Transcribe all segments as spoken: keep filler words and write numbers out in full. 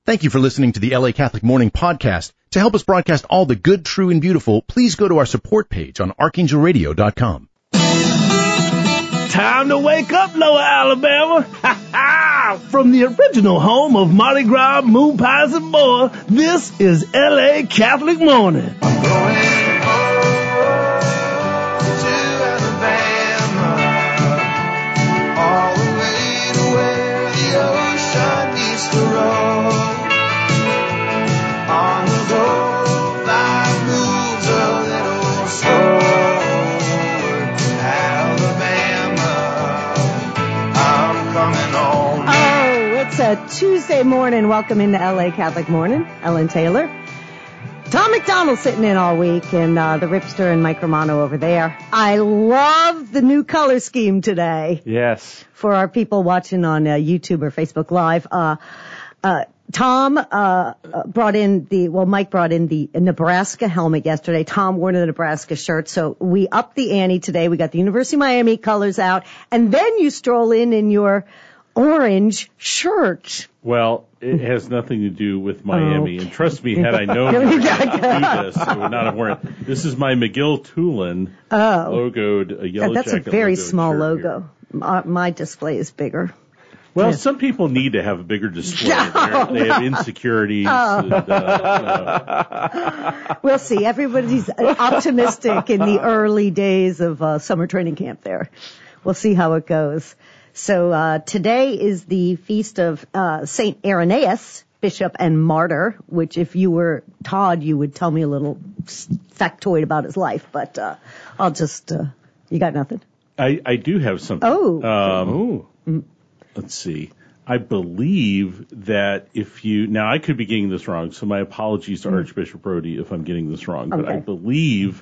Thank you for listening to the L A Catholic Morning Podcast. To help us broadcast all the good, true, and beautiful, please go to our support page on archangel radio dot com. Time to wake up, Lower Alabama. Ha ha! From the original home of Mardi Gras, moon pies, and more, this is L A Catholic Morning. I'm going over to Alabama, all the way to where the ocean meets the road. On the road, life moves a little slower. Alabama, I'm coming home. Oh, it's a Tuesday morning. Welcome into L A Catholic Morning. Ellen Taylor. Tom McDonald sitting in all week, and uh, the Ripster and Mike Romano over there. I love the new color scheme today. Yes. For our people watching on uh, YouTube or Facebook Live. Uh, uh, Tom uh brought in the, well, Mike brought in the Nebraska helmet yesterday. Tom wore the Nebraska shirt. So we upped the ante today. We got the University of Miami colors out. And then you stroll in in your orange shirt. Well, it has nothing to do with Miami. Okay. And trust me, had I known you were going to do this, I would not have worn it. This is my McGill Tulane Oh. logoed, a yellow That's a jacket very logoed small shirt logo. My, my display is bigger. Well, some people need to have a bigger display. They're- they have insecurities. Oh. And, uh, We'll see. Everybody's optimistic in the early days of uh, summer training camp there. We'll see how it goes. So uh, today is the feast of uh, Saint Irenaeus, bishop and martyr, which if you were Todd, you would tell me a little factoid about his life. But uh, I'll just, uh, you got nothing? I, I do have something. Oh. Um, Let's see. I believe that if you, now I could be getting this wrong, so my apologies to Archbishop Brody if I'm getting this wrong, but Okay. I believe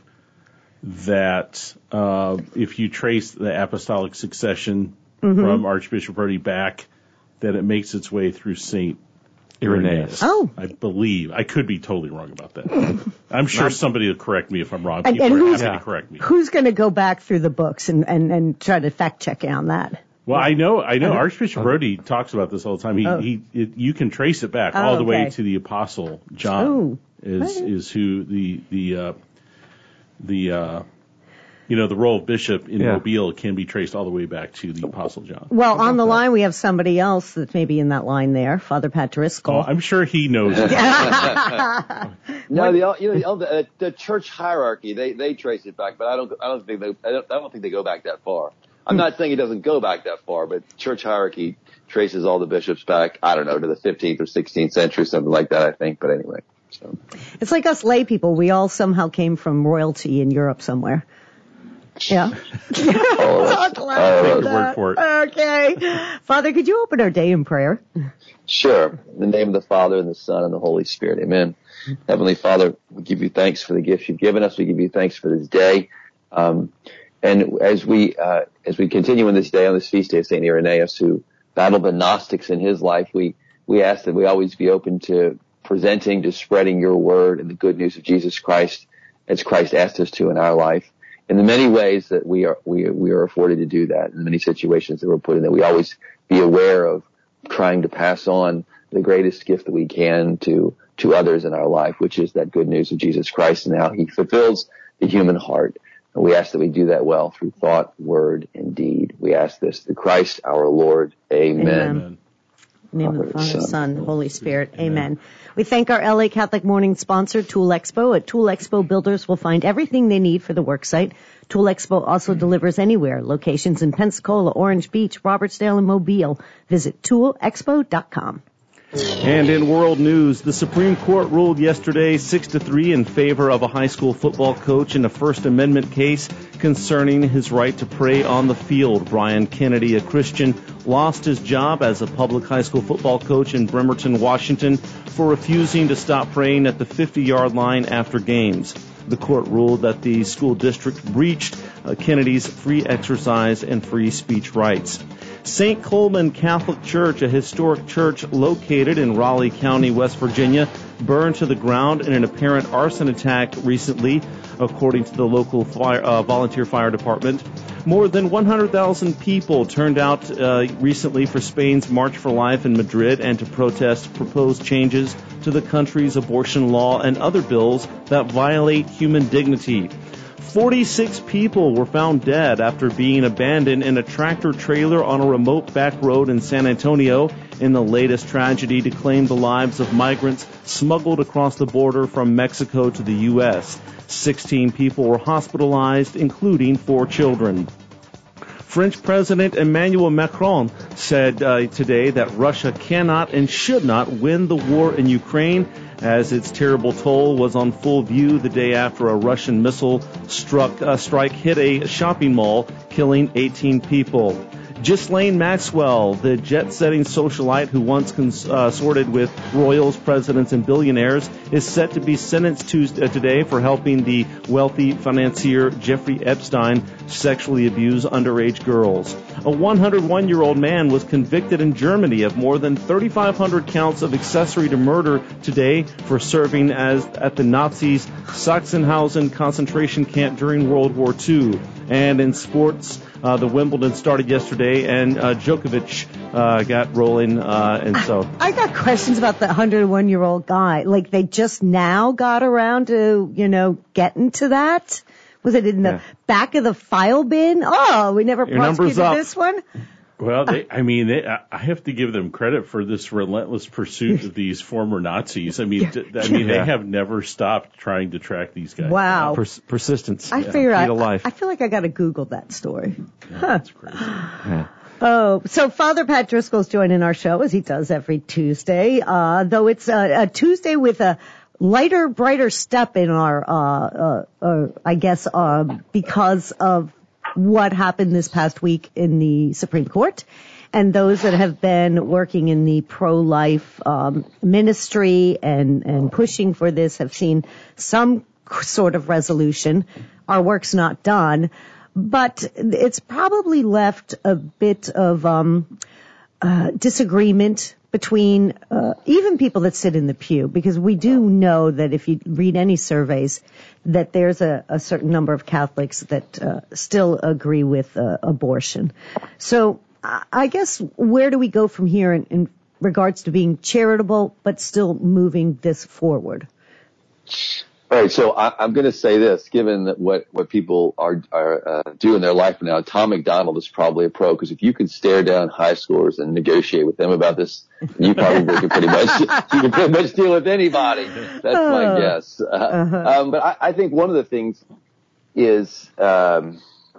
that uh, if you trace the apostolic succession from Archbishop Brody back, that it makes its way through Saint Irenaeus. Oh. I believe. I could be totally wrong about that. I'm sure somebody will correct me if I'm wrong. And- People and are who's- happy to correct me. Who's going to go back through the books and, and, and try to fact check on that? Well, I know, I know. Archbishop Brody talks about this all the time. He, Oh. he, it, you can trace it back Oh, all the way okay. to the Apostle John. Oh. Is Okay. is who the the uh, the uh, you know the role of bishop in Yeah. Mobile can be traced all the way back to the Apostle John. Well, on the line, we have somebody else that's maybe in that line there, Father Pat Driscoll. Oh, I'm sure he knows. it. No, the you know the, uh, the church hierarchy they they trace it back, but I don't I don't think they I don't, I don't think they go back that far. I'm not saying it doesn't go back that far, but church hierarchy traces all the bishops back. I don't know, to the fifteenth or sixteenth century, something like that. I think, but anyway. So It's like us lay people. We all somehow came from royalty in Europe somewhere. Yeah. oh, Oh, glad Take of your word that. for it. Okay. Father, could you open our day in prayer? sure. In the name of the Father and the Son and the Holy Spirit. Amen. Heavenly Father, we give you thanks for the gifts you've given us. We give you thanks for this day. Um, and as we, uh, as we continue in this day, on this feast day of Saint Irenaeus, who battled the Gnostics in his life, we, we ask that we always be open to presenting, to spreading your word and the good news of Jesus Christ as Christ asked us to in our life. In the many ways that we are, we, we are afforded to do that, in the many situations that we're put in, that we always be aware of trying to pass on the greatest gift that we can to, to others in our life, which is that good news of Jesus Christ and how he fulfills the human heart. And we ask that we do that well through thought, word, and deed. We ask this through Christ our Lord. Amen. Amen. In the name of the Father, Son, Holy Spirit. Amen. We thank our L A Catholic Morning sponsor, Tool Expo. At Tool Expo, builders will find everything they need for the worksite. Tool Expo also delivers anywhere. Locations in Pensacola, Orange Beach, Robertsdale, and Mobile. Visit tool expo dot com. And in world news, the Supreme Court ruled yesterday six to three in favor of a high school football coach in a First Amendment case concerning his right to pray on the field. Brian Kennedy, a Christian, lost his job as a public high school football coach in Bremerton, Washington, for refusing to stop praying at the fifty-yard line after games. The court ruled that the school district breached uh, Kennedy's free exercise and free speech rights. Saint Coleman Catholic Church, a historic church located in Raleigh County, West Virginia, burned to the ground in an apparent arson attack recently. according to the local fire, uh, volunteer fire department. More than one hundred thousand people turned out uh, recently for Spain's March for Life in Madrid and to protest proposed changes to the country's abortion law and other bills that violate human dignity. forty-six people were found dead after being abandoned in a tractor trailer on a remote back road in San Antonio in the latest tragedy to claim the lives of migrants smuggled across the border from Mexico to the U S sixteen people were hospitalized, including four children. French President Emmanuel Macron said uh, today that Russia cannot and should not win the war in Ukraine, as its terrible toll was on full view the day after a Russian missile struck uh, strike hit a shopping mall, killing eighteen people. Ghislaine Maxwell, the jet-setting socialite who once consorted with royals, presidents, and billionaires, is set to be sentenced Tuesday, uh, today for helping the wealthy financier Jeffrey Epstein sexually abuse underage girls. A one hundred one year old man was convicted in Germany of more than thirty-five hundred counts of accessory to murder today for serving as at the Nazis' Sachsenhausen concentration camp during World War Two. And in sports, Uh, the Wimbledon started yesterday, and uh, Djokovic uh, got rolling, uh, and so. I, I got questions about the one hundred one year old guy. Like, they just now got around to, you know, getting to that? Was it in the yeah. back of the file bin? Oh, we never Your prosecuted this one? Well, they, I mean, they, I have to give them credit for this relentless pursuit of these former Nazis. I mean, d- I mean, Yeah. they have never stopped trying to track these guys. Wow. Pers- persistence. I yeah. figure Key I, to life. I feel like I got to Google that story. Yeah, Huh. that's crazy. Yeah. Oh, so Father Pat Driscoll's joining our show as he does every Tuesday, uh, though it's a, a Tuesday with a lighter, brighter step in our, uh, uh, uh I guess, uh, because of what happened this past week in the Supreme Court. And those that have been working in the pro-life um, ministry and, and pushing for this have seen some sort of resolution. Our work's not done, but it's probably left a bit of um, uh, disagreement between uh, even people that sit in the pew, because we do know that if you read any surveys, that there's a, a certain number of Catholics that uh, still agree with uh, abortion. So I guess where do we go from here in, in regards to being charitable but still moving this forward? All right, so I, I'm going to say this, given that what, what people are, are uh, doing in their life now, Tom McDonald is probably a pro, because if you could stare down high schoolers and negotiate with them about this, you probably could pretty much, you can pretty much deal with anybody. That's my guess. Uh, uh-huh. um, but I, I think one of the things is, um,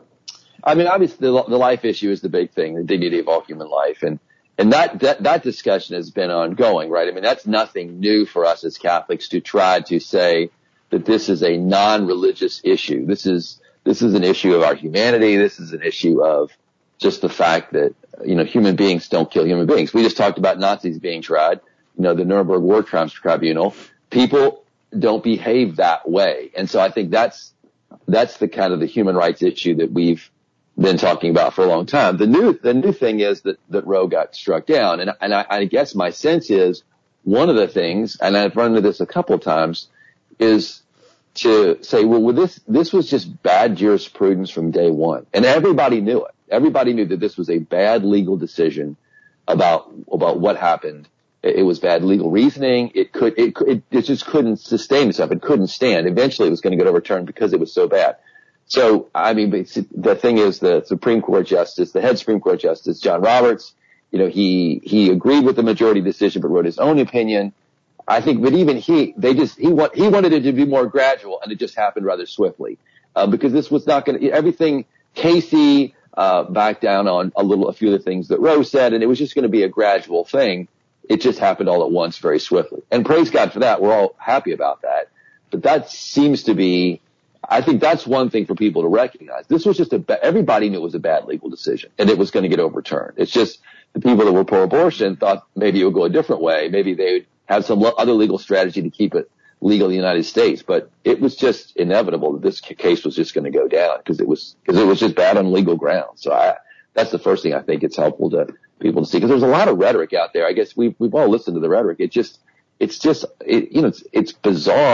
I mean, obviously the, the life issue is the big thing, the dignity of all human life. And, and that, that, that discussion has been ongoing, right? I mean, that's nothing new for us as Catholics to try to say that this is a non-religious issue. This is, this is an issue of our humanity. This is an issue of just the fact that, you know, human beings don't kill human beings. We just talked about Nazis being tried, you know, the Nuremberg War Crimes Tribunal. People don't behave that way. And so I think that's, that's the kind of the human rights issue that we've been talking about for a long time. The new, the new thing is that, that Roe got struck down. And, and I, I guess my sense is one of the things, and I've run into this a couple of times, is to say, well, well, this, this was just bad jurisprudence from day one. And everybody knew it. Everybody knew that this was a bad legal decision about, about what happened. It, it was bad legal reasoning. It could, it, it, it just couldn't sustain itself. It couldn't stand. Eventually it was going to get overturned because it was so bad. So, I mean, the thing is, the Supreme Court Justice, the head Supreme Court Justice, John Roberts, you know, he, he agreed with the majority decision, but wrote his own opinion. I think, but even he, they just, he want, he wanted it to be more gradual, and it just happened rather swiftly. Uh, because this was not going to, everything, Casey, uh, backed down on a little, a few of the things that Roe said, and it was just going to be a gradual thing. It just happened all at once very swiftly. And praise God for that. We're all happy about that. But that seems to be, I think that's one thing for people to recognize. This was just a, everybody knew it was a bad legal decision and it was going to get overturned. It's just the people that were pro-abortion thought maybe it would go a different way. Maybe they would have some other legal strategy to keep it legal in the United States. But it was just inevitable that this case was just going to go down because it was, because it was just bad on legal grounds. So I, that's the first thing I think it's helpful to people to see, because there's a lot of rhetoric out there. I guess we've, we've all listened to the rhetoric. It just, it's just, it, you know, it's, it's bizarre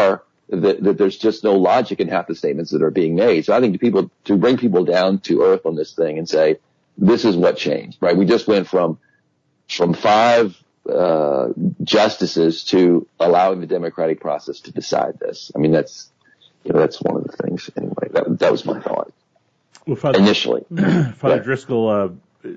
that, that there's just no logic in half the statements that are being made. So I think to people, to bring people down to earth on this thing and say, this is what changed, right? We just went from, from five, uh, justices to allowing the democratic process to decide this. I mean, that's, you know, that's one of the things anyway. That, that was my thought. Well, Father, initially. Father yeah. Driscoll, uh,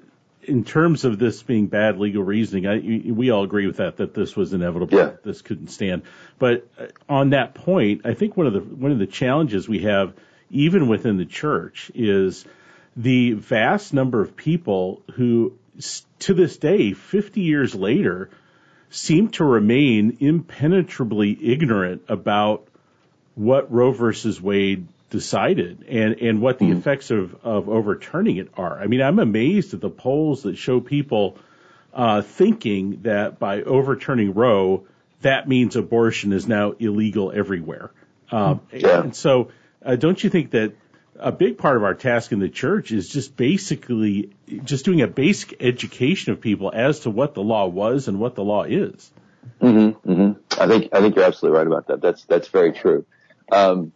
in terms of this being bad legal reasoning, I, we all agree with that, that this was inevitable. Yeah. This couldn't stand. But on that point, I think one of the, one of the challenges we have, even within the church, is the vast number of people who, to this day, fifty years later, seem to remain impenetrably ignorant about what Roe versus Wade decided and, and what the mm-hmm. effects of, of overturning it are. I mean, I'm amazed at the polls that show people uh, thinking that by overturning Roe, that means abortion is now illegal everywhere. Um, yeah. And so uh, don't you think that a big part of our task in the church is just basically just doing a basic education of people as to what the law was and what the law is? Mm-hmm, mm-hmm. I think I think you're absolutely right about that. That's that's very true. Um,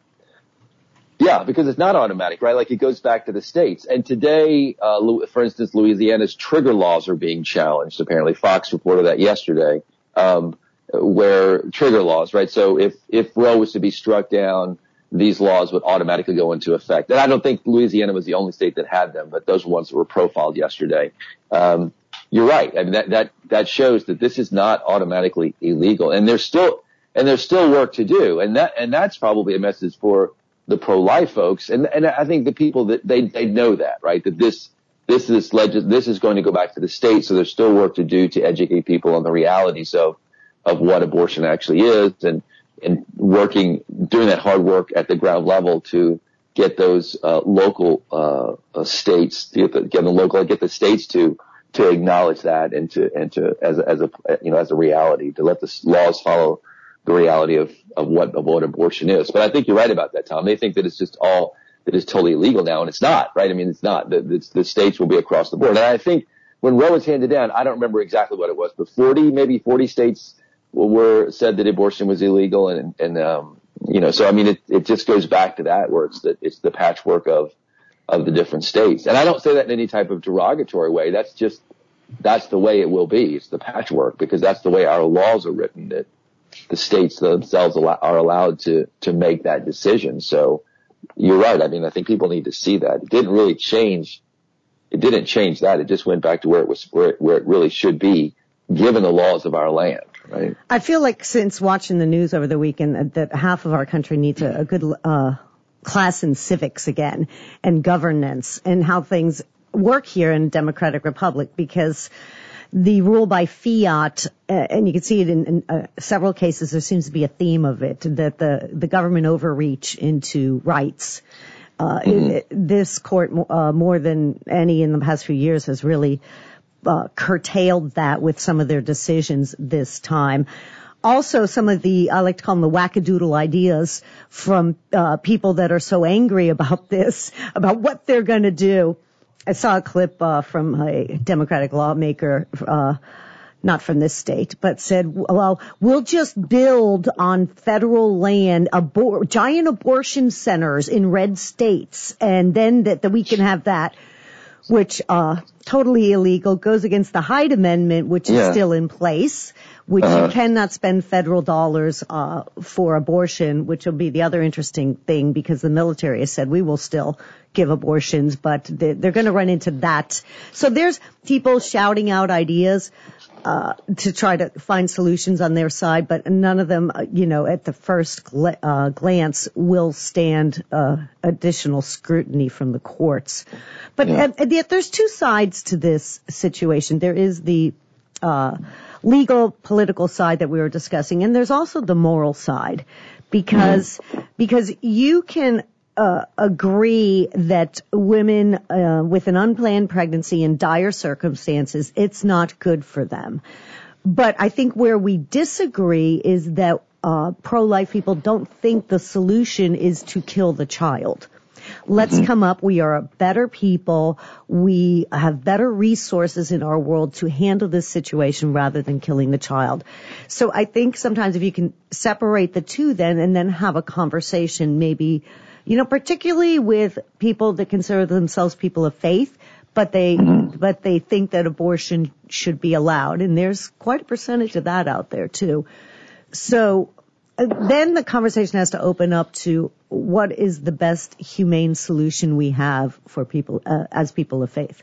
Yeah, because it's not automatic, right? Like it goes back to the states. And today, uh, for instance, Louisiana's trigger laws are being challenged. Apparently, Fox reported that yesterday, um, where trigger laws, right? So if, if Roe was to be struck down, these laws would automatically go into effect. And I don't think Louisiana was the only state that had them, but those ones were profiled yesterday. Um, you're right. I mean, that, that, that shows that this is not automatically illegal. And there's still, and there's still work to do. And that, and that's probably a message for the pro-life folks, and and I think the people that they they know that, right? That this this is legis- this is going to go back to the state, so there's still work to do to educate people on the realities of of what abortion actually is, and and working doing that hard work at the ground level to get those uh, local uh, uh, states, get the, get the local, get the states to to acknowledge that and to and to as a, as a you know as a reality, to let the laws follow the reality of, of what, of what abortion is. But I think you're right about that, Tom. They think that it's just all, that it's totally illegal now, and it's not, right? I mean, it's not. The, the, the states will be across the board. And I think when Roe was handed down, I don't remember exactly what it was, but forty, maybe forty states were, said that abortion was illegal. And, and, um, you know, so I mean, it, it just goes back to that where it's the, it's the patchwork of, of the different states. And I don't say that in any type of derogatory way. That's just, that's the way it will be. It's the patchwork, because that's the way our laws are written, that the states themselves are allowed to, to make that decision. So you're right. I mean, I think people need to see that. It didn't really change. It didn't change that. It just went back to where it was, where it, where it really should be, given the laws of our land, right? I feel like since watching the news over the weekend that half of our country needs a, a good, uh, class in civics again and governance and how things work here in a democratic republic, because the rule by fiat, uh, and you can see it in, in uh, several cases, there seems to be a theme of it, that the, the government overreach into rights. Uh, mm-hmm. it, this court, uh, more than any in the past few years, has really uh, curtailed that with some of their decisions this time. Also, some of the, I like to call them the wackadoodle ideas from uh, people that are so angry about this, about what they're going to do. I saw a clip uh, from a Democratic lawmaker, uh, not from this state, but said, well, we'll just build on federal land abor- giant abortion centers in red states, and then that, that we can have that, which uh totally illegal, goes against the Hyde Amendment, which yeah. is still in place, which uh-huh. you cannot spend federal dollars uh for abortion, which will be the other interesting thing, because the military has said we will still give abortions, but they're, they're going to run into that. So there's people shouting out ideas uh to try to find solutions on their side, but none of them, uh, you know, at the first gl- uh glance will stand uh additional scrutiny from the courts. But yeah. and, and yet there's two sides to this situation. There is the uh legal political side that we were discussing, and there's also the moral side, because mm-hmm. because you can Uh, agree that women uh, with an unplanned pregnancy in dire circumstances, it's not good for them. But I think where we disagree is that uh pro-life people don't think the solution is to kill the child. Let's Mm-hmm. come up. We are a better people. We have better resources in our world to handle this situation rather than killing the child. So I think sometimes if you can separate the two then and then have a conversation, maybe, you know, particularly with people that consider themselves people of faith, but they, Mm-hmm. but they think that abortion should be allowed. And there's quite a percentage of that out there too. So uh, then the conversation has to open up to what is the best humane solution we have for people, uh, as people of faith.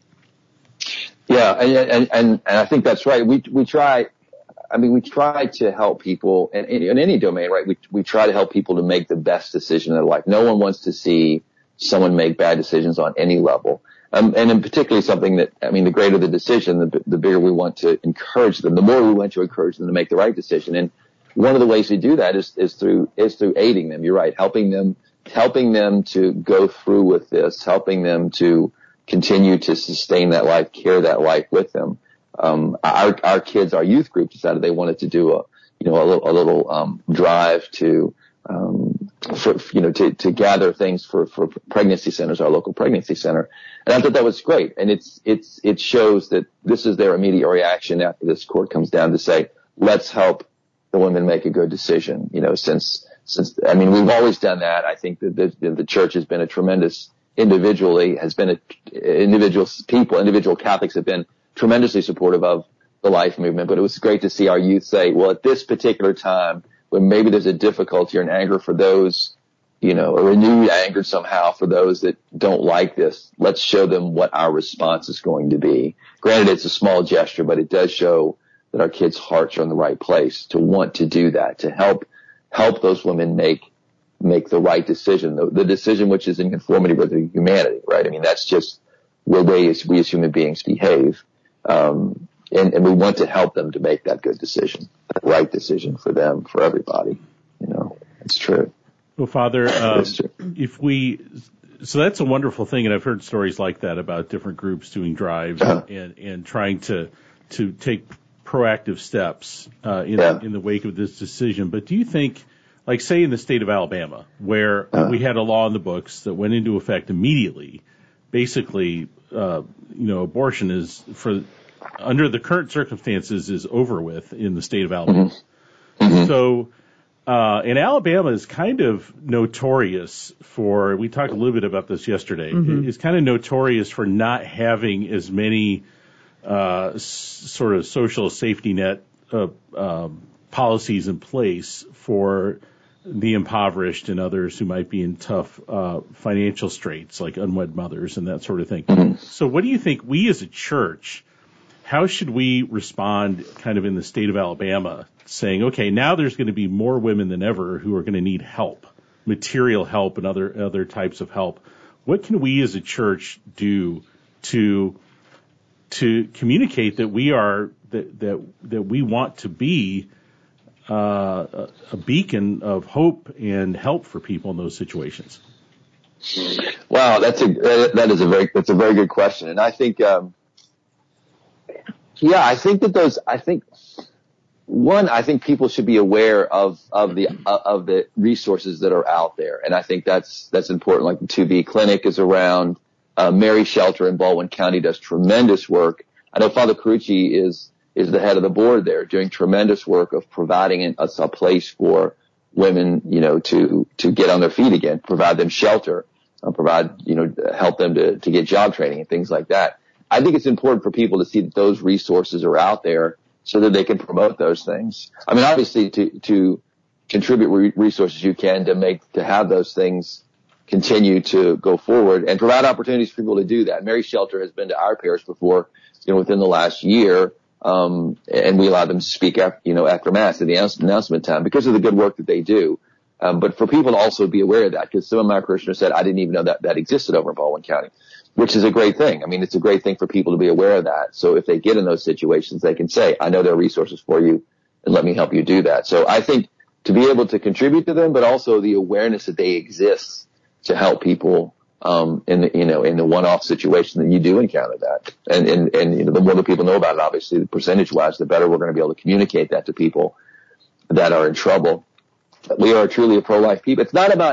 Yeah, and, and and and I think that's right. We we try. I mean, we try to help people in, in, in any domain, right? We we try to help people to make the best decision in their life. No one wants to see someone make bad decisions on any level. Um, and in particularly something that, I mean, the greater the decision, the, the bigger we want to encourage them, the more we want to encourage them to make the right decision. And one of the ways we do that is, is through, is through aiding them. You're right. Helping them, helping them to go through with this, helping them to continue to sustain that life, care that life with them. Um, our, our kids, our youth group decided they wanted to do a, you know, a little, a little, um, drive to, um, for, you know, to, to gather things for, for pregnancy centers, our local pregnancy center. And I thought that was great. And it's, it's, it shows that this is their immediate reaction after this court comes down to say, let's help the women make a good decision. You know, since, since, I mean, we've always done that. I think that the, the church has been a tremendous, individually has been a, individual people, individual Catholics have been tremendously supportive of the life movement. But it was great to see our youth say, well, at this particular time, when maybe there's a difficulty or an anger for those, you know, a renewed anger somehow for those that don't like this, let's show them what our response is going to be. Granted, it's a small gesture, but it does show that our kids' hearts are in the right place to want to do that, to help, help those women make, make the right decision, the, the decision which is in conformity with their humanity, right? I mean, that's just where we as, we as human beings behave. Um, and, and we want to help them to make that good decision, that right decision for them, for everybody. You know, it's true. Well, Father, um, if we, so that's a wonderful thing, and I've heard stories like that about different groups doing drives uh-huh. and, and trying to to take proactive steps uh, in yeah. in the wake of this decision. But do you think, like say in the state of Alabama, where uh-huh. we had a law in the books that went into effect immediately, basically, uh, you know, abortion is for under the current circumstances is over with in the state of Alabama. Mm-hmm. Mm-hmm. So. Uh, and Alabama is kind of notorious for, we talked a little bit about this yesterday, mm-hmm. is kind of notorious for not having as many uh, s- sort of social safety net uh, um, policies in place for the impoverished and others who might be in tough uh, financial straits, like unwed mothers and that sort of thing. Mm-hmm. So what do you think we as a church, how should we respond kind of in the state of Alabama saying, okay, now there's going to be more women than ever who are going to need help, material help and other other types of help. What can we as a church do to to communicate that we are that that, that we want to be uh, a, a beacon of hope and help for people in those situations? Wow, that's a that is a very that's a very good question, and I think. Um, Yeah, I think that those, I think, one, I think people should be aware of, of the, of the resources that are out there. And I think that's, that's important. Like the two B clinic is around, uh, Mary Shelter in Baldwin County does tremendous work. I know Father Carucci is, is the head of the board there doing tremendous work of providing a, a place for women, you know, to, to get on their feet again, provide them shelter, uh, provide, you know, help them to, to get job training and things like that. I think it's important for people to see that those resources are out there so that they can promote those things. I mean, obviously to, to contribute re- resources you can to make, to have those things continue to go forward and provide opportunities for people to do that. Mary Shelter has been to our parish before, you know, within the last year. Um, and we allow them to speak after, you know, after Mass at the announcement time because of the good work that they do. Um, but for people to also be aware of that, because some of my parishioners said, I didn't even know that that existed over in Baldwin County. Which is a great thing. I mean, it's a great thing for people to be aware of that. So if they get in those situations, they can say, I know there are resources for you and let me help you do that. So I think to be able to contribute to them, but also the awareness that they exist to help people, um, in the, you know, in the one-off situation that you do encounter that. And, and, and, you know, the more that people know about it, obviously, percentage-wise, the better we're going to be able to communicate that to people that are in trouble. We are truly a pro-life people. It's not about,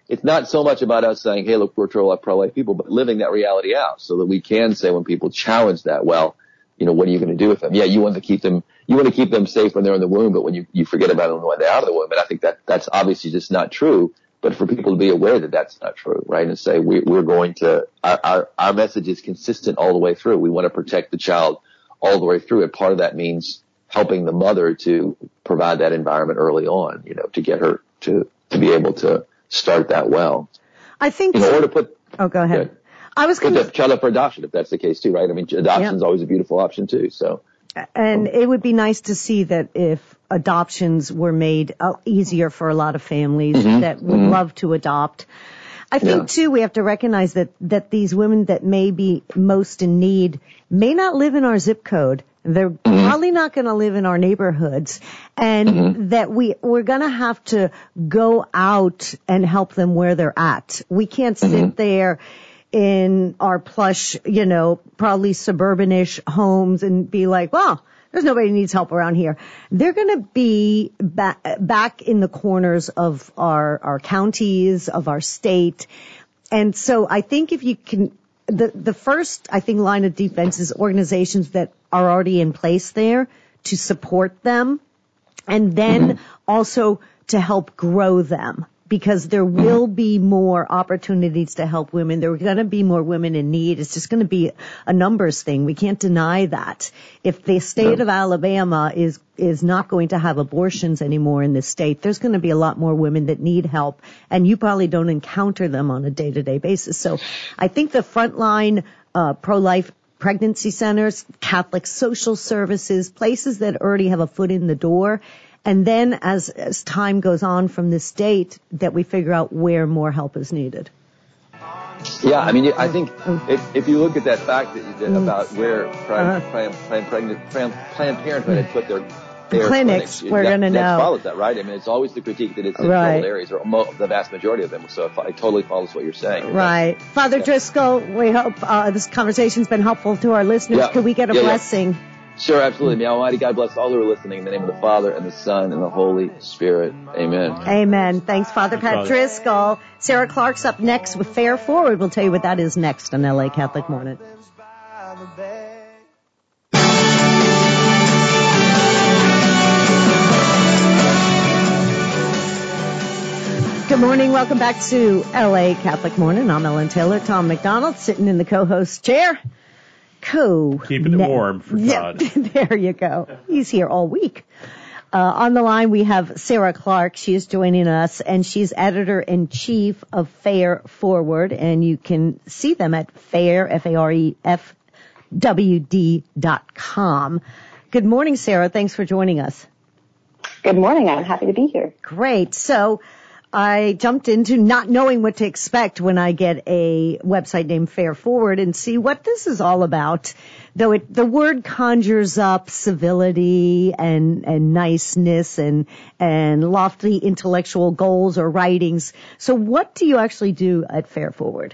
it's not so much about us saying, hey, look, we're pro-life people, but living that reality out so that we can say when people challenge that, well, you know, what are you going to do with them? Yeah, you want to keep them, you want to keep them safe when they're in the womb, but when you, you forget about them when they're out of the womb. And I think that that's obviously just not true. But for people to be aware that that's not true, right? And say we, we're going to, our, our, our message is consistent all the way through. We want to protect the child all the way through. And part of that means helping the mother to provide that environment early on, you know, to get her to, to be able to start that well. I think. In order to put. Oh, go ahead. Yeah, I was going to. Put the child up for adoption if that's the case too, right? I mean, adoption is yeah. always a beautiful option too, so. And it would be nice to see that if adoptions were made uh, easier for a lot of families mm-hmm. that would mm-hmm. love to adopt. I think, yeah. too, we have to recognize that, that these women that may be most in need may not live in our zip code. They're mm-hmm. probably not going to live in our neighborhoods. And mm-hmm. that we, we're going to have to go out and help them where they're at. We can't sit mm-hmm. there in our plush, you know, probably suburbanish homes and be like, well, there's nobody who needs help around here. They're going to be back, back in the corners of our, our counties, of our state. And so I think if you can, the, the first, I think, line of defense is organizations that are already in place there to support them and then mm-hmm. also to help grow them. Because there will be more opportunities to help women. There are going to be more women in need. It's just going to be a numbers thing. We can't deny that. If the state of Alabama is is not going to have abortions anymore in this state, there's going to be a lot more women that need help, and you probably don't encounter them on a day-to-day basis. So I think the frontline uh, pro-life pregnancy centers, Catholic social services, places that already have a foot in the door. And then as, as time goes on from this date, that we figure out where more help is needed. Yeah, I mean, I think if, if you look at that fact that, that about where Planned, Planned, Planned, Planned, Planned Parenthood had put their, their clinics, clinics we're going to know. That follows that, right? I mean, it's always the critique that it's in right. rural areas, or mo- the vast majority of them. So it, it totally follows what you're saying. Right. That, Father yeah. Driscoll, we hope uh, this conversation's been helpful to our listeners. Yeah. Could we get a yeah, blessing? Yeah. Sure, absolutely. May Almighty God bless all who are listening in the name of the Father and the Son and the Holy Spirit. Amen. Amen. Thanks, Father Pat Driscoll. Sarah Clark's up next with Fair Forward. We'll tell you what that is next on L A Catholic Morning. Good morning. Welcome back to L A Catholic Morning. I'm Ellen Taylor. Tom McDonald sitting in the co-host chair. Co. Keeping it warm for Todd. Yep. There you go. He's here all week. Uh, on the line, we have Sarah Clark. She is joining us, and she's editor-in-chief of Fair Forward, and you can see them at fair, F A R E F W D dot com. Good morning, Sarah. Thanks for joining us. Good morning. I'm happy to be here. Great. So I jumped into not knowing what to expect when I get a website named Fair Forward and see what this is all about. Though it, the word conjures up civility and, and niceness and, and lofty intellectual goals or writings. So what do you actually do at Fair Forward?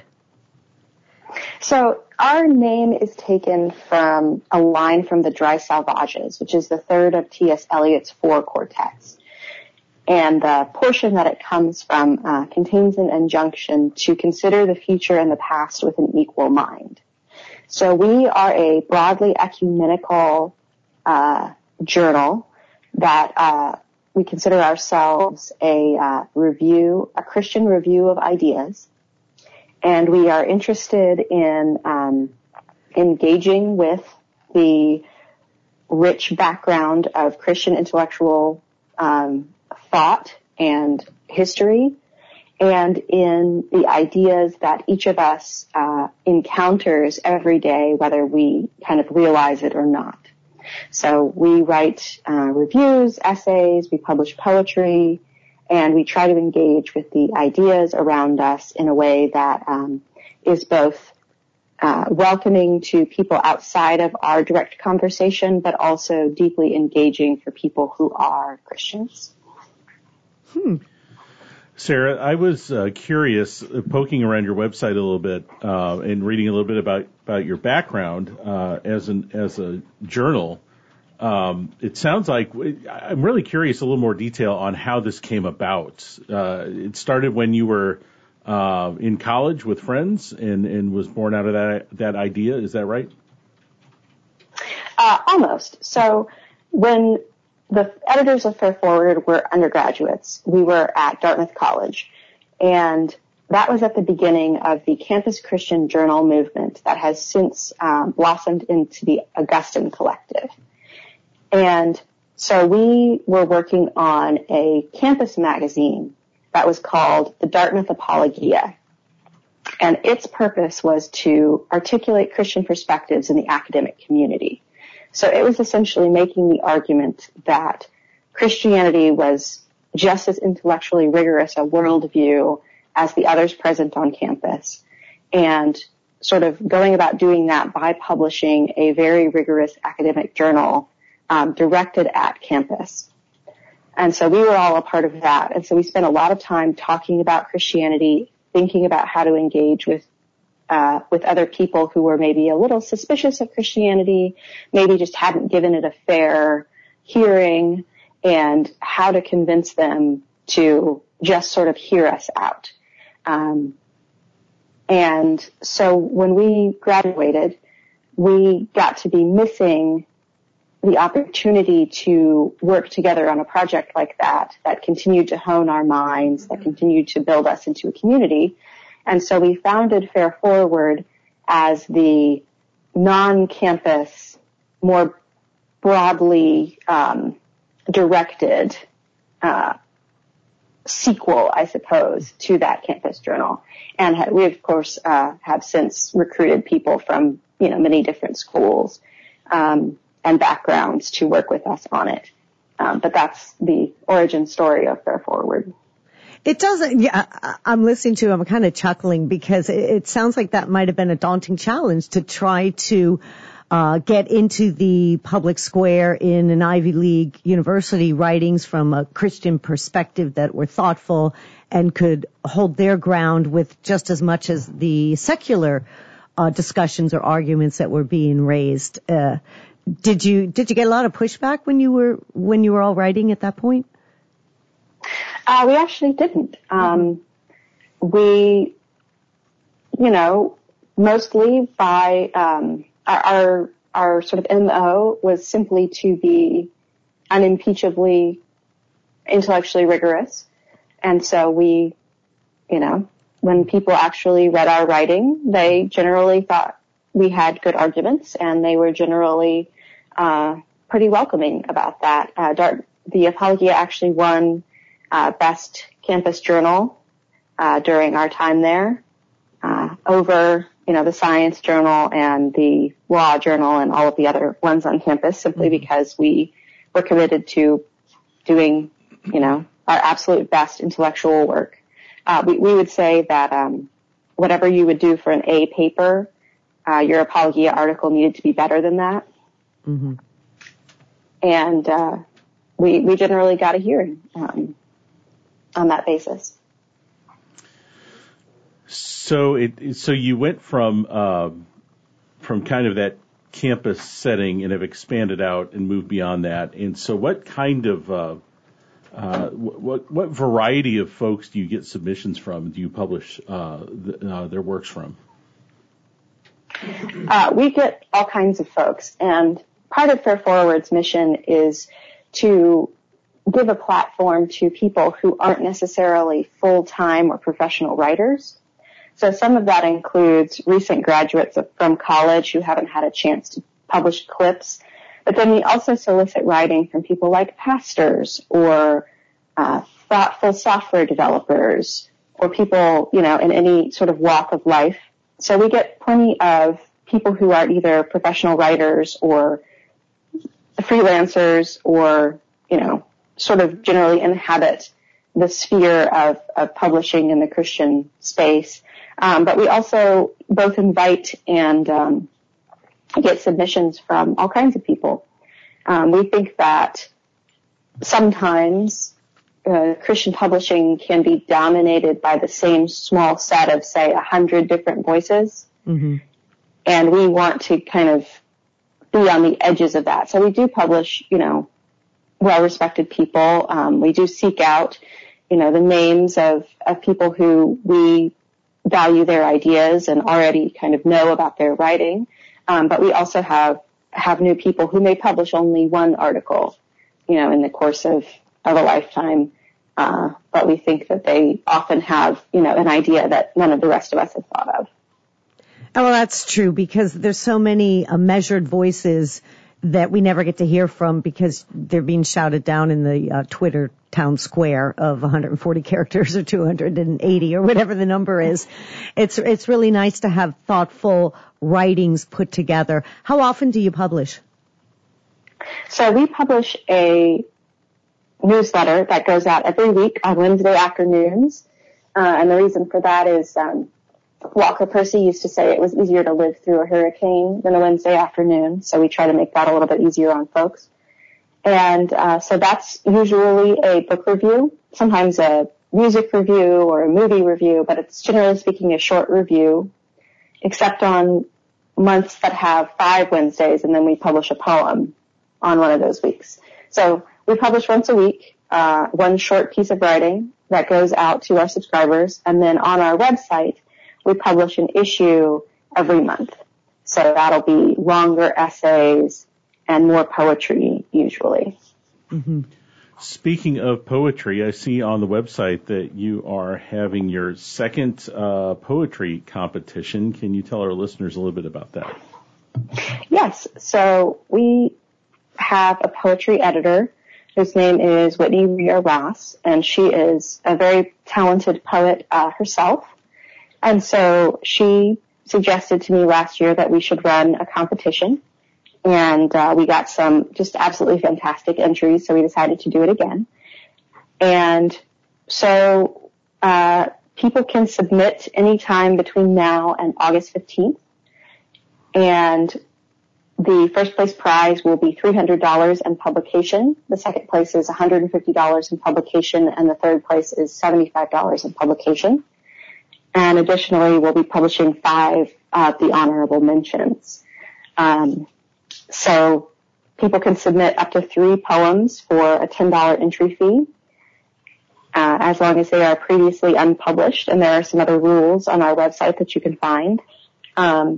So our name is taken from a line from the Dry Salvages, which is the third of T S Eliot's four quartets. And the portion that it comes from uh, contains an injunction to consider the future and the past with an equal mind. So we are a broadly ecumenical uh, journal that uh, we consider ourselves a uh, review, a Christian review of ideas. And we are interested in um, engaging with the rich background of Christian intellectual um thought and history, and in the ideas that each of us uh, encounters every day, whether we kind of realize it or not. So we write uh, reviews, essays, we publish poetry, and we try to engage with the ideas around us in a way that um, is both uh, welcoming to people outside of our direct conversation, but also deeply engaging for people who are Christians. Hmm. Sarah, I was uh, curious, uh, poking around your website a little bit uh, and reading a little bit about, about your background uh, as an as a journal. Um, it sounds like I'm really curious a little more detail on how this came about. Uh, it started when you were uh, in college with friends and, and was born out of that that idea. Is that right? Uh, almost. So when the editors of Fair Forward were undergraduates, we were at Dartmouth College, and that was at the beginning of the Campus Christian Journal movement that has since um, blossomed into the Augustine Collective. And so we were working on a campus magazine that was called the Dartmouth Apologia. And its purpose was to articulate Christian perspectives in the academic community. So it was essentially making the argument that Christianity was just as intellectually rigorous a worldview as the others present on campus, and sort of going about doing that by publishing a very rigorous academic journal um, directed at campus. And so we were all a part of that. And so we spent a lot of time talking about Christianity, thinking about how to engage with uh with other people who were maybe a little suspicious of Christianity, maybe just hadn't given it a fair hearing, and how to convince them to just sort of hear us out. Um, and so when we graduated, we got to be missing the opportunity to work together on a project like that, that continued to hone our minds, that continued to build us into a community. And so we founded Fair Forward as the non-campus, more broadly um, directed uh sequel, I suppose, to that campus journal. And ha- we, of course, uh, have since recruited people from, you know, many different schools um, and backgrounds to work with us on it. Um, but that's the origin story of Fair Forward. It doesn't, yeah, I- I'm listening to, I'm kind of chuckling because it, it sounds like that might have been a daunting challenge to try to Uh, get into the public square in an Ivy League university, writings from a Christian perspective that were thoughtful and could hold their ground with just as much as the secular uh, discussions or arguments that were being raised. Uh, did you did you get a lot of pushback when you were when you were all writing at that point? Uh, we actually didn't. Um, we, you know, mostly by um, Our, our sort of M O was simply to be unimpeachably intellectually rigorous. And so we, you know, when people actually read our writing, they generally thought we had good arguments, and they were generally uh pretty welcoming about that. Uh, Dart, the Apologia actually won uh Best Campus Journal uh during our time there uh over you know, the Science Journal and the Law Journal and all of the other ones on campus, simply mm-hmm. because we were committed to doing, you know, our absolute best intellectual work. Uh, we, we would say that um, whatever you would do for an A paper, uh, your Apologia article needed to be better than that. Mm-hmm. And uh, we we generally got a hearing um, on that basis. So it so you went from uh, from kind of that campus setting and have expanded out and moved beyond that. And so, what kind of uh, uh, what what variety of folks do you get submissions from? Do you publish uh, the, uh, their works from? Uh, we get all kinds of folks, and part of Fair Forward's mission is to give a platform to people who aren't necessarily full-time or professional writers. So some of that includes recent graduates from college who haven't had a chance to publish clips. But then we also solicit writing from people like pastors or uh, thoughtful software developers or people, you know, in any sort of walk of life. So we get plenty of people who are either professional writers or freelancers or, you know, sort of generally inhabit the sphere of, of publishing in the Christian space. Um, but we also both invite and um, get submissions from all kinds of people. Um, we think that sometimes uh, Christian publishing can be dominated by the same small set of, say, a hundred different voices. Mm-hmm. And we want to kind of be on the edges of that. So we do publish, you know, well-respected people. Um, we do seek out you know, the names of, of people who we value their ideas and already kind of know about their writing. Um, but we also have, have new people who may publish only one article, you know, in the course of, of a lifetime. Uh, but we think that they often have, you know, an idea that none of the rest of us have thought of. Oh, well, that's true, because there's so many uh, measured voices that we never get to hear from because they're being shouted down in the uh, Twitter town square of one hundred forty characters or two hundred eighty or whatever the number is. It's it's really nice to have thoughtful writings put together. How often do you publish? So we publish a newsletter that goes out every week on Wednesday afternoons. Uh, and the reason for that is um, Walker Percy used to say it was easier to live through a hurricane than a Wednesday afternoon. So we try to make that a little bit easier on folks. And uh, so that's usually a book review, sometimes a music review or a movie review, but it's generally speaking a short review, except on months that have five Wednesdays, and then we publish a poem on one of those weeks. So we publish once a week, uh, one short piece of writing that goes out to our subscribers, and then on our website, we publish an issue every month. So that'll be longer essays and more poetry usually. Mm-hmm. Speaking of poetry, I see on the website that you are having your second uh, poetry competition. Can you tell our listeners a little bit about that? Yes. So we have a poetry editor whose name is Whitney Rhea Ross, and she is a very talented poet uh, herself. And so she suggested to me last year that we should run a competition. And uh, we got some just absolutely fantastic entries, so we decided to do it again. And so uh people can submit anytime between now and August fifteenth. And the first place prize will be three hundred dollars in publication. The second place is one hundred fifty dollars in publication, and the third place is seventy-five dollars in publication. And additionally, we'll be publishing five of uh, the honorable mentions. Um, So people can submit up to three poems for a ten dollars entry fee, uh, as long as they are previously unpublished. And there are some other rules on our website that you can find. Um,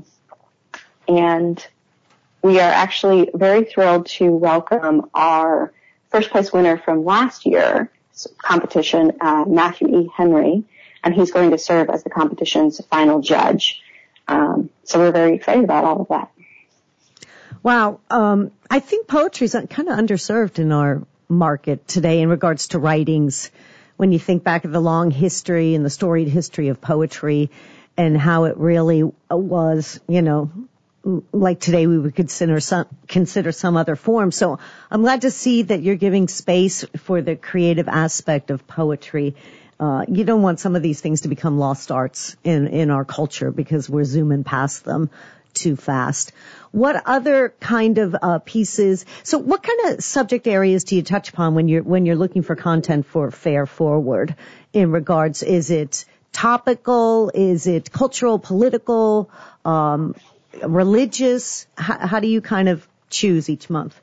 and we are actually very thrilled to welcome our first place winner from last year's competition, uh, Matthew E. Henry, and he's going to serve as the competition's final judge. Um, so we're very excited about all of that. Wow. Um, I think poetry is kind of underserved in our market today in regards to writings. When you think back at the long history and the storied history of poetry and how it really was, you know, like today we would consider some, consider some other form. So I'm glad to see that you're giving space for the creative aspect of poetry. Uh, you don't want some of these things to become lost arts in, in our culture because we're zooming past them too fast. What other kind of uh, pieces? So, what kind of subject areas do you touch upon when you're when you're looking for content for Fair Forward? In regards, is it topical? Is it cultural, political, um, religious? How, how do you kind of choose each month?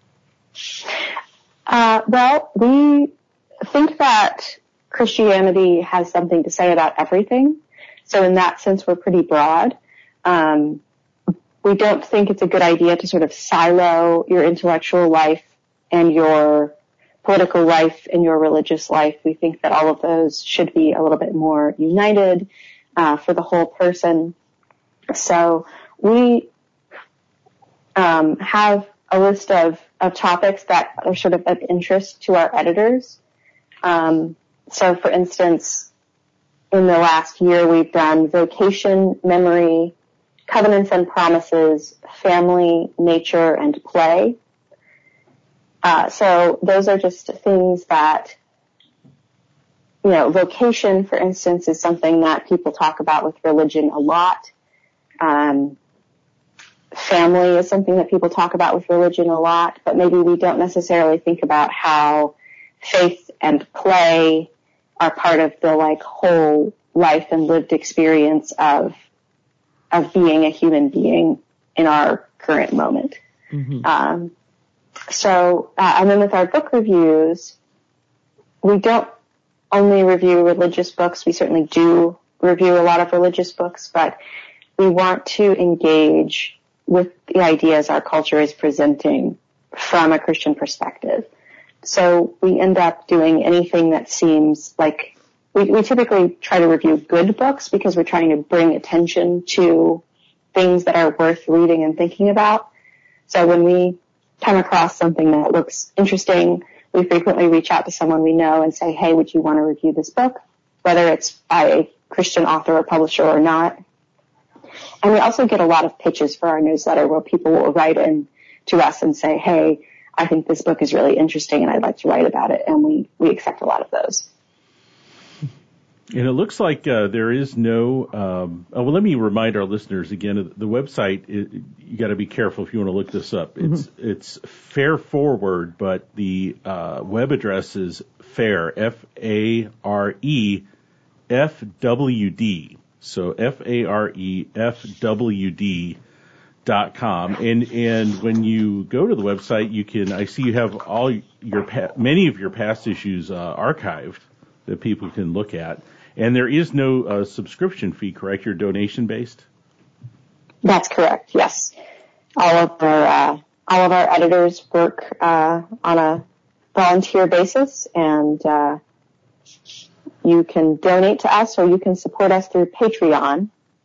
Uh, well, we think that Christianity has something to say about everything. So, in that sense, we're pretty broad. Um, We don't think it's a good idea to sort of silo your intellectual life and your political life and your religious life. We think that all of those should be a little bit more united uh, for the whole person. So we um, have a list of, of topics that are sort of of interest to our editors. Um, so, for instance, in the last year, we've done vocation, memory, covenants and promises, family, nature, and play. Uh, so those are just things that, you know, vocation, for instance, is something that people talk about with religion a lot. Um, family is something that people talk about with religion a lot, but maybe we don't necessarily think about how faith and play are part of the, like, whole life and lived experience of of being a human being in our current moment. Mm-hmm. Um, so, uh, and then with our book reviews, we don't only review religious books. We certainly do review a lot of religious books, but we want to engage with the ideas our culture is presenting from a Christian perspective. So we end up doing anything that seems like we, we typically try to review good books because we're trying to bring attention to things that are worth reading and thinking about. So when we come across something that looks interesting, we frequently reach out to someone we know and say, hey, would you want to review this book? Whether it's by a Christian author or publisher or not. And we also get a lot of pitches for our newsletter where people will write in to us and say, hey, I think this book is really interesting and I'd like to write about it. And we, we accept a lot of those. And it looks like uh, there is no, um, oh, well, let me remind our listeners again, the website, it, you got to be careful if you want to look this up. It's mm-hmm. it's Fair Forward, but the uh, web address is FAIR, F A R E F W D. So F A R E F W D dot com. And, and when you go to the website, you can, I see you have all your, pa- many of your past issues uh, archived that people can look at. And there is no uh, subscription fee, correct? You're donation-based? That's correct, yes. All of our, uh, all of our editors work uh, on a volunteer basis, and uh, you can donate to us or you can support us through Patreon.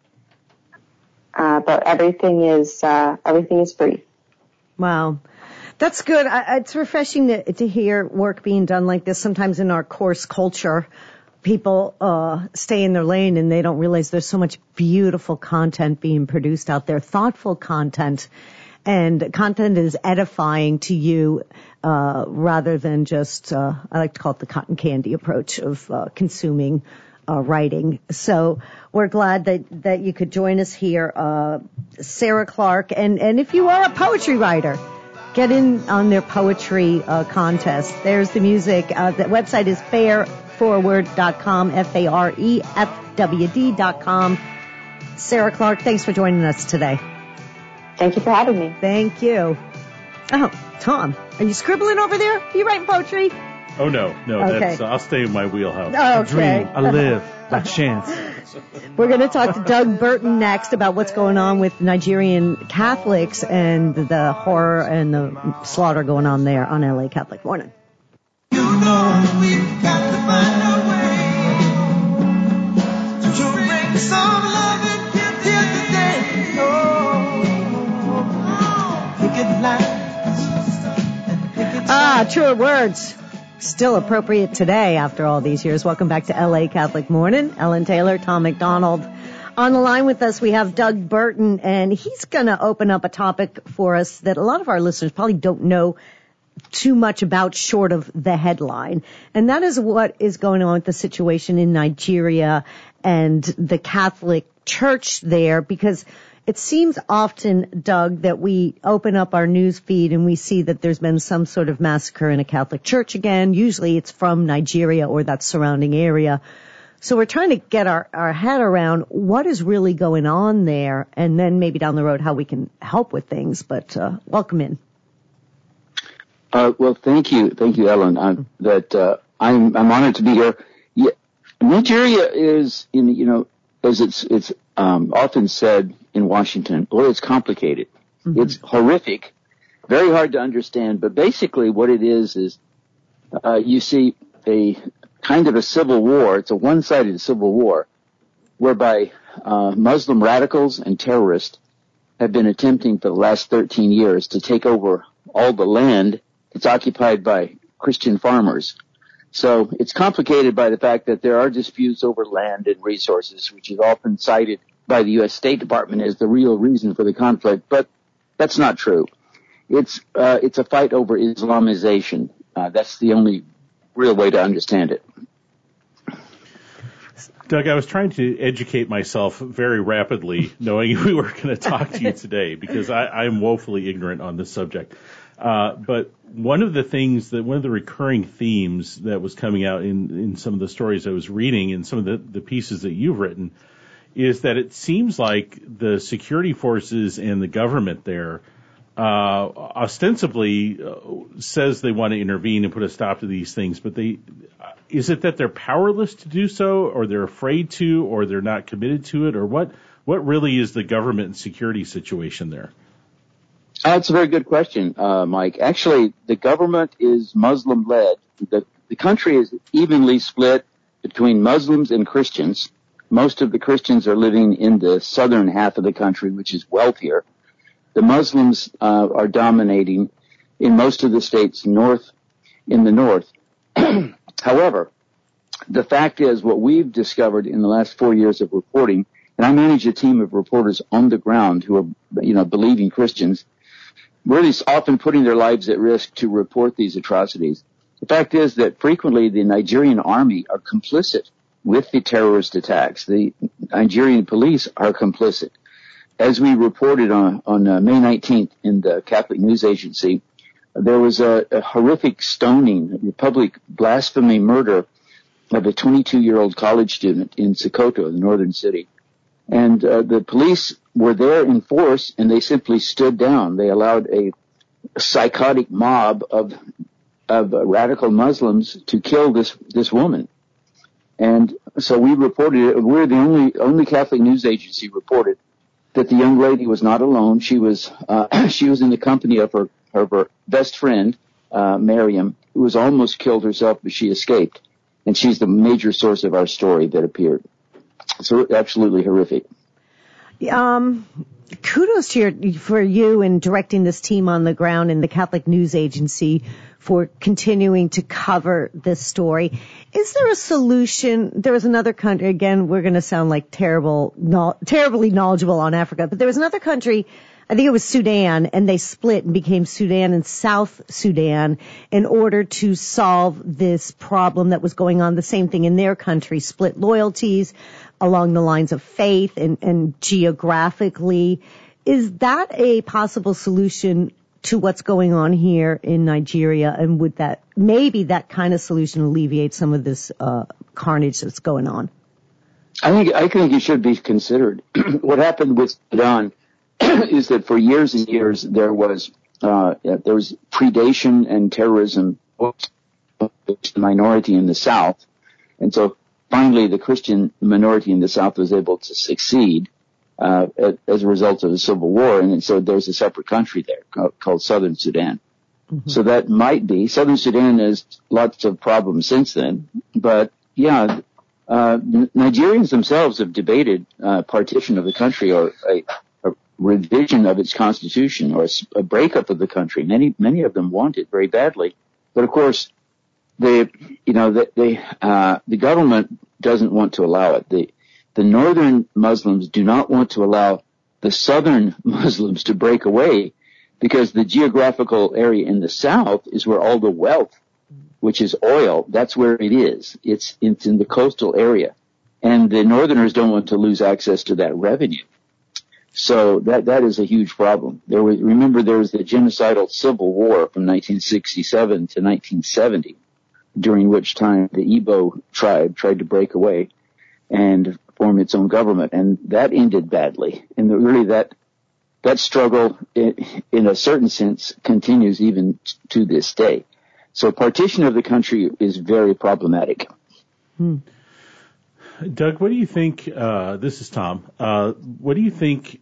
Uh, but everything is uh, everything is free. Wow. That's good. I, it's refreshing to, to hear work being done like this. Sometimes in our course culture, people uh stay in their lane and they don't realize there's so much beautiful content being produced out there, thoughtful content, and content is edifying to you uh rather than just, uh I like to call it the cotton candy approach of uh consuming uh writing. So we're glad that that you could join us here, uh Sarah Clark. And, and if you are a poetry writer, get in on their poetry uh contest. There's the music. Uh the website is fair forward dot com, F A R E F W D dot com. Sarah Clark, thanks for joining us today. Thank you for having me. Thank you. Oh, Tom, are you scribbling over there? Are you writing poetry? Oh, no, no, okay. that's, uh, I'll stay in my wheelhouse. Okay. I dream, I live by chance. We're going to talk to Doug Burton next about what's going on with Nigerian Catholics and the horror and the slaughter going on there on L A Catholic Morning. You know we've got to find a way to bring some love and here today. Oh, picket lines and picket Ah, truer words. Still appropriate today after all these years. Welcome back to L A Catholic Morning. Ellen Taylor, Tom McDonald. On the line with us, we have Doug Burton, and he's going to open up a topic for us that a lot of our listeners probably don't know too much about short of the headline. And that is what is going on with the situation in Nigeria and the Catholic Church there, because it seems often, Doug, that we open up our news feed and we see that there's been some sort of massacre in a Catholic church again. Usually it's from Nigeria or that surrounding area. So we're trying to get our, our head around what is really going on there, and then maybe down the road how we can help with things. But uh, welcome in. Uh, well, thank you. Thank you, Ellen. I'm, that, uh, I'm, I'm honored to be here. Yeah, Nigeria is in, you know, as it's, it's, um, often said in Washington, well, it's complicated. Mm-hmm. It's horrific, very hard to understand, but basically what it is is, uh, you see a kind of a civil war. It's a one-sided civil war whereby, uh, Muslim radicals and terrorists have been attempting for the last thirteen years to take over all the land. It's occupied by Christian farmers. So it's complicated by the fact that there are disputes over land and resources, which is often cited by the U S State Department as the real reason for the conflict. But that's not true. It's, uh, it's a fight over Islamization. Uh, that's the only real way to understand it. Doug, I was trying to educate myself very rapidly, knowing we were going to talk to you today, because I, I'm woefully ignorant on this subject. Uh, but one of the things that, one of the recurring themes that was coming out in, in some of the stories I was reading and some of the, the pieces that you've written is that it seems like the security forces and the government there uh, ostensibly uh, says they want to intervene and put a stop to these things, but they, uh, is it that they're powerless to do so, or they're afraid to, or they're not committed to it, or what, what really is the government and security situation there? Uh, that's a very good question, uh, Mike. Actually, the government is Muslim-led. The, the country is evenly split between Muslims and Christians. Most of the Christians are living in the southern half of the country, which is wealthier. The Muslims uh, are dominating in most of the states north, in the north. However, the fact is what we've discovered in the last four years of reporting, and I manage a team of reporters on the ground who are, you know, believing Christians, really often putting their lives at risk to report these atrocities. The fact is that frequently the Nigerian army are complicit with the terrorist attacks. The Nigerian police are complicit. As we reported on, on uh, May nineteenth in the Catholic News Agency, there was a, a horrific stoning, a public blasphemy murder of a twenty-two-year-old college student in Sokoto, the northern city. And uh, the police were there in force, and they simply stood down. They allowed a psychotic mob of of uh, radical Muslims to kill this this woman. And so we reported it. We're the only only Catholic news agency reported that the young lady was not alone. She was uh, she was in the company of her of her best friend, uh, Miriam, who was almost killed herself, but she escaped. And she's the major source of our story that appeared. So absolutely horrific. Um, kudos to your, for you in directing this team on the ground in the Catholic News Agency for continuing to cover this story. Is there a solution? There was another country, again, we're going to sound like terrible, no, terribly knowledgeable on Africa, but there was another country, I think it was Sudan, and they split and became Sudan and South Sudan in order to solve this problem that was going on. The same thing in their country, split loyalties along the lines of faith and, and geographically. Is that a possible solution to what's going on here in Nigeria? And would that, maybe that kind of solution alleviate some of this uh, carnage that's going on? I think, I think it should be considered. What happened with Sudan is that for years and years there was uh, there was predation and terrorism of the minority in the South, and so finally the Christian minority in the South was able to succeed uh, as a result of the civil war, and so there's a separate country there called, called Southern Sudan. Mm-hmm. So that might be Southern Sudan has lots of problems since then, but yeah. Uh, Nigerians themselves have debated uh, partition of the country or a, a revision of its constitution or a, a breakup of the country. Many, many of them want it very badly, but of course, they, you know, they, they uh, the government doesn't want to allow it. The, the northern Muslims do not want to allow the southern Muslims to break away because the geographical area in the south is where all the wealth, which is oil, that's where it is. It's, it's in the coastal area. And the northerners don't want to lose access to that revenue. So that, that is a huge problem. There was, remember there was the genocidal civil war from nineteen sixty-seven to nineteen seventy, during which time the Igbo tribe tried to break away and form its own government. And that ended badly. And the, really that, that struggle in, in a certain sense continues even t- to this day. So partition of the country is very problematic. Hmm. Doug, what do you think, uh, this is Tom, uh, what do you think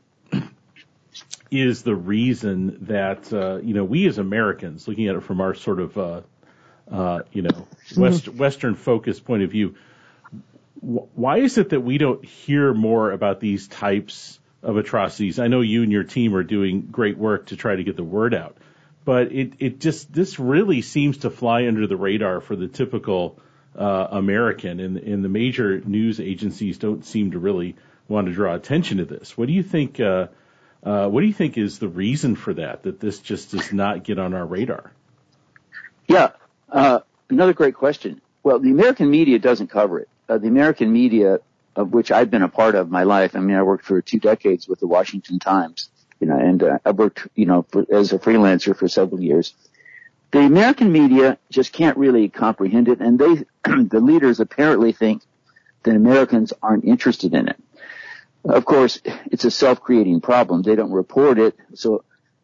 is the reason that, uh, you know, we as Americans, looking at it from our sort of, uh, uh, you know, West, mm-hmm. Western focused point of view, wh- why is it that we don't hear more about these types of atrocities? I know you and your team are doing great work to try to get the word out. But it, it just, this really seems to fly under the radar for the typical uh, American, and, and the major news agencies don't seem to really want to draw attention to this. What do you think? Uh, uh, what do you think is the reason for that? That this just does not get on our radar? Yeah, uh, another great question. Well, the American media doesn't cover it. Uh, the American media, of which I've been a part of my life. I mean, I worked for two decades with the Washington Times. You know, and uh, I worked, you know, for, as a freelancer for several years. The American media just can't really comprehend it, and they, the leaders apparently think that Americans aren't interested in it. Of course, it's a self-creating problem. They don't report it, so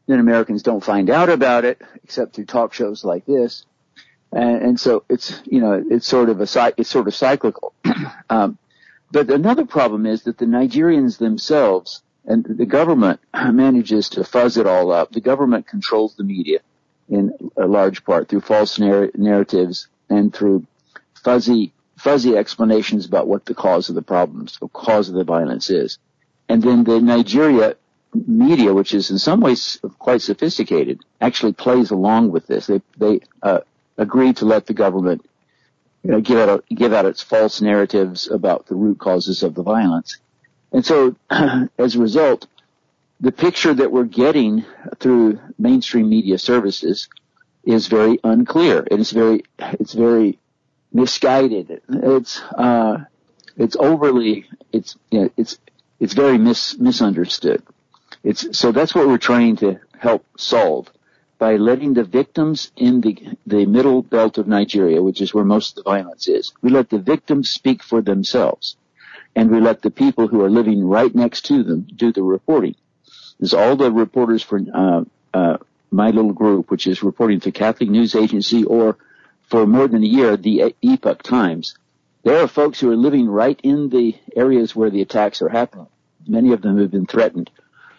then Americans don't find out about it except through talk shows like this. And, and so it's, you know, it's sort of a, it's sort of cyclical. um, but another problem is that the Nigerians themselves and the government manages to fuzz it all up. The government controls the media in a large part through false narr- narratives and through fuzzy, fuzzy explanations about what the cause of the problems, the cause of the violence is. And then the Nigeria media, which is in some ways quite sophisticated, actually plays along with this. They, they, uh, agree to let the government, you know, give out, give out its false narratives about the root causes of the violence. And so, as a result, the picture that we're getting through mainstream media services is very unclear. It is very, it's very misguided. It's, uh, it's overly, it's, you know, it's, it's very mis, misunderstood. It's, so that's what we're trying to help solve by letting the victims in the, the middle belt of Nigeria, which is where most of the violence is. We let the victims speak for themselves. And we let the people who are living right next to them do the reporting. There's all the reporters for uh, uh, my little group, which is reporting to Catholic News Agency, or for more than a year, the Epoch Times. There are folks who are living right in the areas where the attacks are happening. Many of them have been threatened.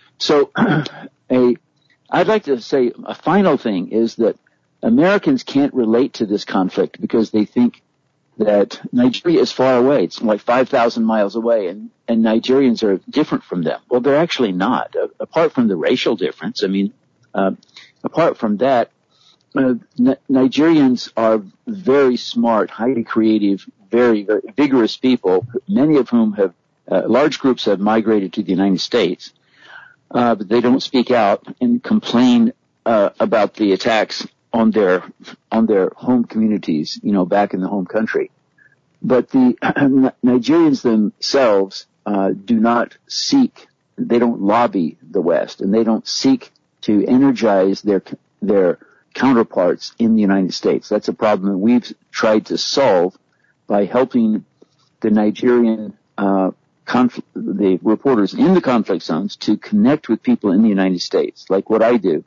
So a, I'd like to say a final thing is that Americans can't relate to this conflict because they think that Nigeria is far away. It's like five thousand miles away, and, and Nigerians are different from them. Well, they're actually not. Uh, apart from the racial difference, I mean, uh, apart from that, uh, N- Nigerians are very smart, highly creative, very, very vigorous people, many of whom have, uh, large groups have migrated to the United States, uh, but they don't speak out and complain uh, about the attacks on their on their home communities, you know, back in the home country. But the Nigerians themselves uh, do not seek, they don't lobby the West, and they don't seek to energize their their counterparts in the United States. That's a problem that we've tried to solve by helping the Nigerian uh, conf- the reporters in the conflict zones to connect with people in the United States, like what I do.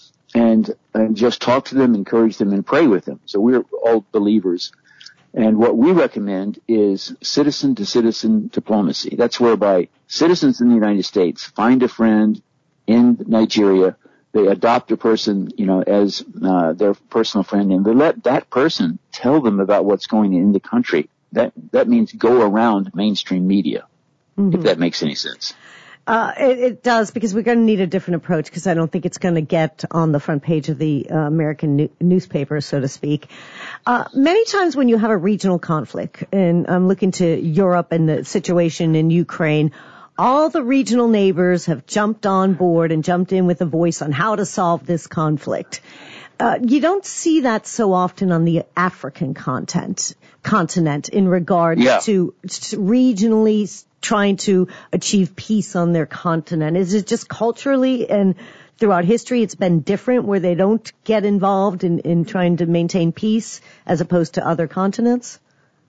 And, and just talk to them, encourage them, and pray with them. So we're all believers. And what we recommend is citizen-to-citizen diplomacy. That's whereby citizens in the United States find a friend in Nigeria, they adopt a person, you know, as uh, their personal friend, and they let that person tell them about what's going on in the country. That that means go around mainstream media, mm-hmm. if that makes any sense. Uh, it, it does, because we're going to need a different approach, because I don't think it's going to get on the front page of the uh, American new- newspaper, so to speak. Uh, many times when you have a regional conflict, and I'm looking to Europe and the situation in Ukraine, all the regional neighbors have jumped on board and jumped in with a voice on how to solve this conflict. Uh, you don't see that so often on the African content, continent in regards yeah. to, to regionally trying to achieve peace on their continent. Is it just culturally and throughout history it's been different, where they don't get involved in, in trying to maintain peace as opposed to other continents?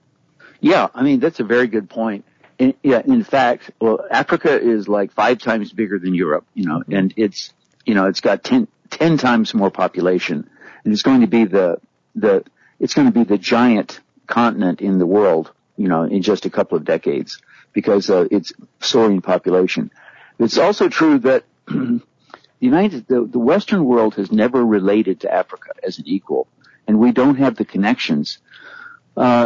Yeah, I mean, that's a very good point. In, yeah, in fact, well, Africa is like five times bigger than Europe, you know, mm-hmm. and it's, you know, it's got ten, ten times more population, and it's going to be the, the, it's going to be the giant continent in the world, you know, in just a couple of decades, because uh, it's soaring population. It's also true that the United, the, the Western world has never related to Africa as an equal, and we don't have the connections uh,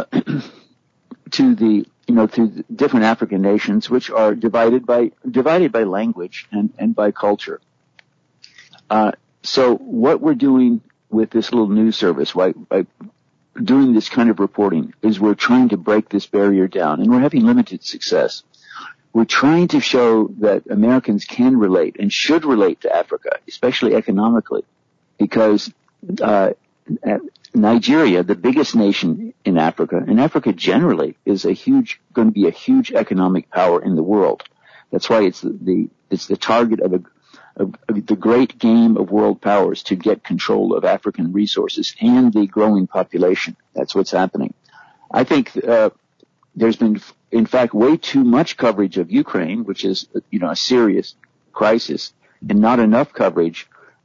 to the, you know, to the different African nations, which are divided by divided by language and and by culture. Uh, so what we're doing with this little news service, by, by doing this kind of reporting, is we're trying to break this barrier down, and we're having limited success. We're trying to show that Americans can relate and should relate to Africa, especially economically, because uh, Nigeria, the biggest nation in Africa, and Africa generally, is a huge, going to be a huge economic power in the world. That's why it's the, the it's the target of a Of, of the great game of world powers to get control of African resources and the growing population. That's what's happening. I think uh, there's been, in fact, way too much coverage of Ukraine, which is, you know, a serious crisis, and not enough coverage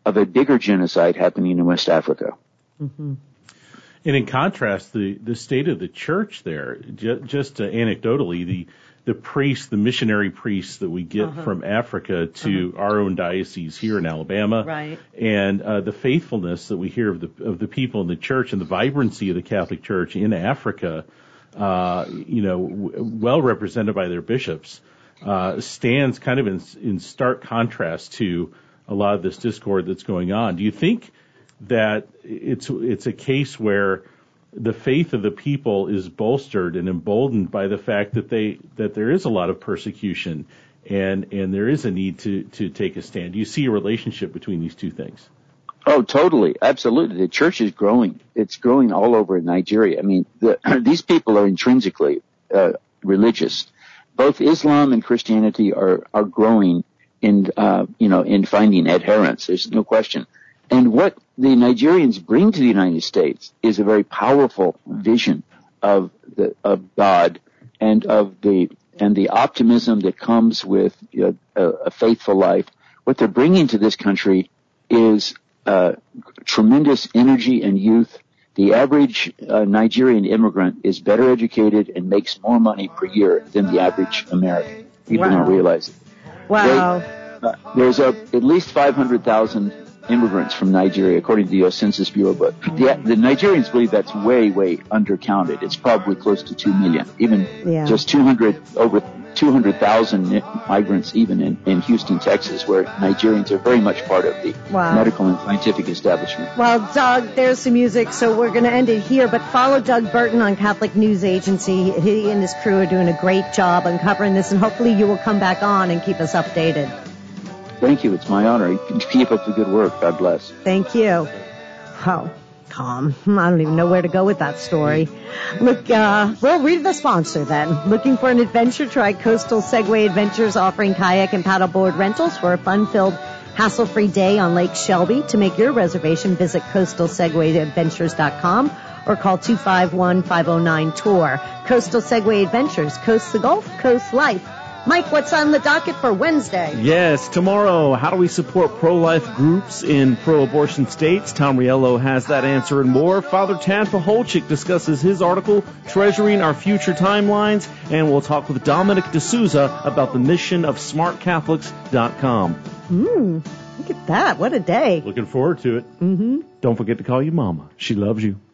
of a bigger genocide happening in West Africa. Mm-hmm. And in contrast, the, the state of the church there, ju- just uh, anecdotally, the the priests, the missionary priests that we get Uh-huh. from Africa to Uh-huh. our own diocese here in Alabama, Right. and uh, the faithfulness that we hear of the of the people in the church and the vibrancy of the Catholic Church in Africa, uh, you know, w- well represented by their bishops, uh, stands kind of in, in stark contrast to a lot of this discord that's going on. Do you think that it's it's a case where the faith of the people is bolstered and emboldened by the fact that they that there is a lot of persecution and and there is a need to to take a stand? Do you see a relationship between these two things? Oh, totally. Absolutely. The church is growing. It's growing all over Nigeria. I mean, the, these people are intrinsically uh, religious. Both Islam and Christianity are, are growing in, uh, you know, in finding adherents. There's no question. And what the Nigerians bring to the United States is a very powerful vision of the, of God and of the, and the optimism that comes with you know, a, a faithful life. What they're bringing to this country is uh, tremendous energy and youth. The average uh, Nigerian immigrant is better educated and makes more money per year than the average American. People Wow. don't realize it. Wow. They, uh, there's a, at least five hundred thousand immigrants from Nigeria, according to the U S Census Bureau, but the, the Nigerians believe that's way, way undercounted. It's probably close to two million, even Yeah. just two hundred, over two hundred thousand migrants even in, in Houston, Texas, where Nigerians are very much part of the Wow. medical and scientific establishment. Well, Doug, there's some music, so we're going to end it here. But follow Doug Burton on Catholic News Agency. He and his crew are doing a great job uncovering this, and hopefully you will come back on and keep us updated. Thank you. It's my honor. Keep up the good work. God bless. Thank you. Wow. Tom, I don't even know where to go with that story. Look, uh, well, read the sponsor then. Looking for an adventure? Try Coastal Segway Adventures, offering kayak and paddleboard rentals for a fun-filled, hassle-free day on Lake Shelby. To make your reservation, visit coastal segway adventures dot com or call two five one, five oh nine, T O U R. Coastal Segway Adventures, coast the Gulf, coast life. Mike, what's on the docket for Wednesday? Yes, tomorrow, how do we support pro-life groups in pro-abortion states? Tom Riello has that answer and more. Father Tad Paholczyk discusses his article, Treasuring Our Future Timelines, and we'll talk with Dominic D'Souza about the mission of smart catholics dot com. Hmm, look at that. What a day. Looking forward to it. Mm-hmm. Don't forget to call your mama. She loves you.